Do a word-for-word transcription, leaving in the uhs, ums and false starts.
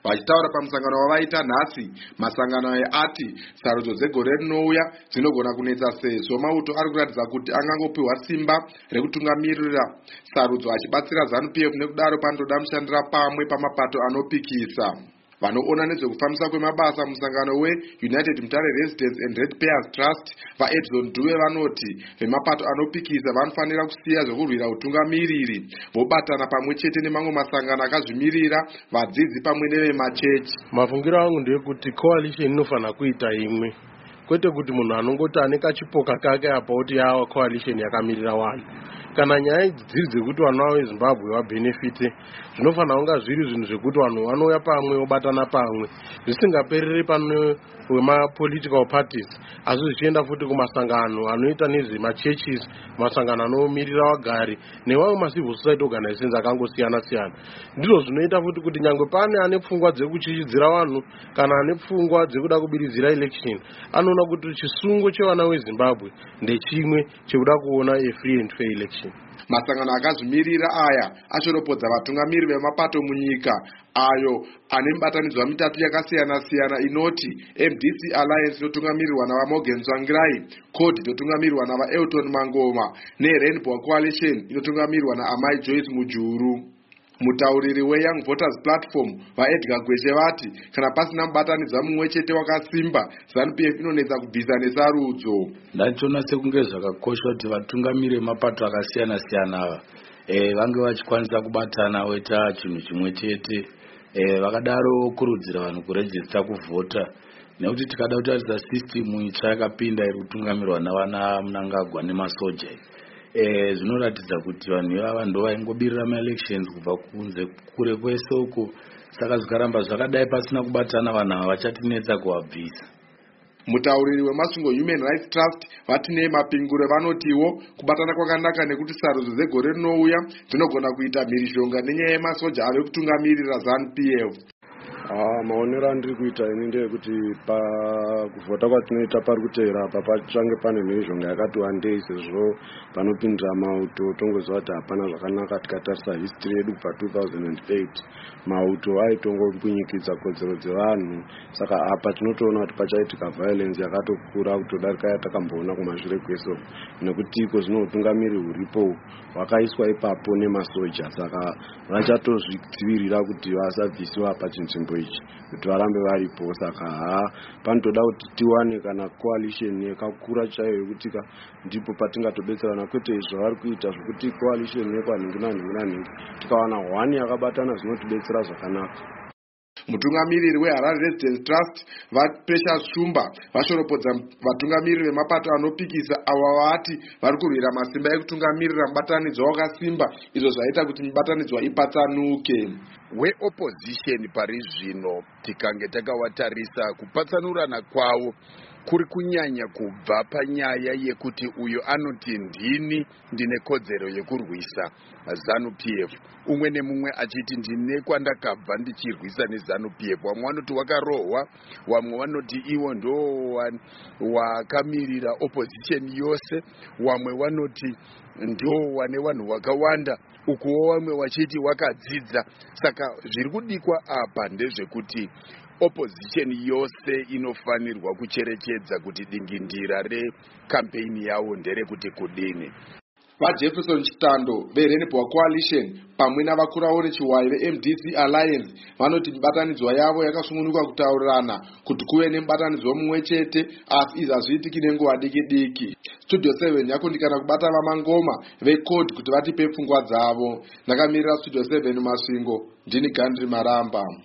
Vachitaura pamusangano wavaita nhasi, masangano aya ati sarudzo dzegore rinouya dzinogona kunetsa sezvo Mauto ari kuratidza kuti angangopiwa simba rekutungamirira sarudzo achibatsira ZANU P F. Nekudaro panotoda mushandira pamwe pamapato anopikisa. Vanoona nezvekufambisa kwemabasa musangano weUnited Mutare Residents and Ratepayers Trust vaEdson Dube vanoti vemapato anopikisa vanofanira kusiya zvekurwira utungamiriri vobatana pamwe chete nemamwe masangano akazvimirira, vadzidzi pamwe nevemachechi. Mafungiro angu ndeyekuti coalition inofanira kuita imwe, kwete kuti munhu anongoti ane kachipoka kake apa kuti yawa coalition yakamirira vanhu. Kana nyaya dziri dzekuti vanhu veZimbabwe vabenefite, zvinofanira kunga zviri zvinhu zvekuti vanhu vanouya pamwe vobatana pamwe, zvisingaperere pane wema-political parties, asi zvichienda futi kumasangano anoita nezvemachurches, masangano anomirira vagari nevamwe ma-civil society organizations akangosiyana siyana. Ndizvo zvinoita futi kuti nyangwe pane ane pfungwa dzekuchichidzira vanhu kana ane pfungwa dzekuda kubiridzira election, anoona kuti chisungo chevana veZimbabwe ndechimwe chekuda kuona a free and fair election. Masangano akazvimirira aya ashoropodza vatungamiri vemapato munyika ayo ane mibatanidzwa mitatu yakasiyana siyana inoti M D C Alliance inotungamirirwa navaMorgan Tsvangirai, CORD inotungamirirwa navaElton Mangoma neRainbow Coalition inotungamirirwa naAmai Joyce Mujuru. Mutauriri weYoung Voters Platform vaEdgar Gweshe vati kana pasina mubatanidzwa mumwe chete wakasimba, ZANU P F inonetsa kubvisa nesarudzo. Ndachona sekunge zvakakosha kuti vatungamiri vemapato akasiyana siyana ava eh vange vachikwanisa kubatana voita chinhu chimwe chete, eh vakadaro kurudzira vanhu kuregister kuvhota, nekuti tikada kutarisa system itsva yakapinda iri kutungamirwa navana Mnangagwa nemasoja. Eh zvinoratidza kuti vanhu ivava ndo vaingobirira ma-elections kubva kunze kure kwese uko, saka zvikaramba zvakadai pasina kubatana vanhu ava vachatinetsa kuwabvisa. Mutauriri wemasungo Human Rights Trust vati nemapinguro vanotiwo kubatana kwakanaka nekuti sarudzo dzegore rinouya dzinogona kuita mhirizhonga nenyaya yemasoja ave kutungamirira ZANU P F. Ah, maonero andiri kuita ini ndeyekuti pakuvhota kwatinoita pari kuteera apa pachange pane mhirizhonga yakati wandei, sezvo panopindira Mauto tongoziva kuti hapana zvakanaka. Tikatarisa history yedu kubva two thousand eight Mauto aitongombunyikidza kodzero dzevanhu, saka apa tinotoona kuti pachaitika violence yakatokura kutodarika yatakamboona kumashure kweso, nekuti iko zvino utungamiri huripo hwakaiswa ipapo nemasoja, saka vachatozvidzivirira kuti vasabvisiwa pachinzvimbo ichi kuti varambe varipo. Saka ha panotoda kuti tiwane kana coalition yakakura chaiyo yekuti ndipo patingatobetserana, kwete zvavari kuita zvokuti coalition yekwanhingi nanhingi nanhingi, tikawana hwani yakabatana zvinotibetsera zvakanaka. Mutungamiriri weHarare Residents Trust vaPrecious Shumba vashoropodza vatungamiriri vemapato anopikisa ava vati vari kurwira masimba ekutungamirira mubatanidzwa wakasimba, izvo zvaita kuti mubatanidzwa ipatsanuke. Weopposition pari zvino tikange takawatarisa kupatsanurana kwavo kuri kunyanya kubva panyaya yekuti uyo anoti ndini ndine kodzero yekurwisa ZANU P F, umwe nemumwe achiti ndine kwandakabva ndichirwisa neZANU P F. Vamwe vanoti wakarohwa, vamwe vanoti iwo ndo wakamirira opposition yose, vamwe vanoti ndo wane vanhu wakawanda, ukuwo vamwe wachiti wakadzidza. Saka zviri kudikwa apa ndezvekuti opposition yose inofanirwa kucherechedza kuti dingindira recampaign yavo nderekuti kudini. VaJefferson Chitando veRainbow Coalition pamwe navakurawo nechiwayi veM D C Alliance vanoti mibatanidzwa yavo yakasununguka kutaurirana kuti kuve nemubatanidzwa mumwe chete, asi izvi hazviitiki nenguva diki diki. Studio seven yakundikana kubata vaMangoma veCORD kuti vatipe pfungwa dzavo. Ndakamirira Studio seven Masvingo, ndini Gandri Maramba.